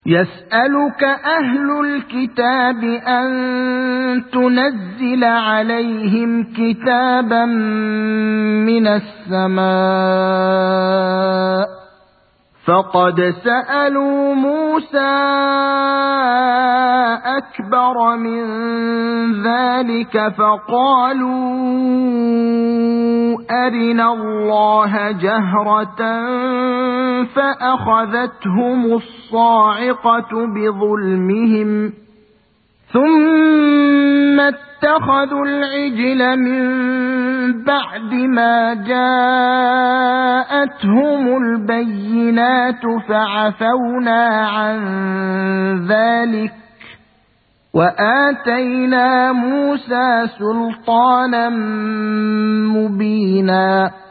يسألك أهل الكتاب أن تنزل عليهم كتابا من السماء فقد سألوا موسى أكبر من ذلك فقالوا أرنا الله جهرة فأخذتهم الصاعقة بظلمهم ثم اتخذوا العجل من بعد ما جاءتهم البينات فعفونا عن ذلك وآتينا موسى سلطانا مبينا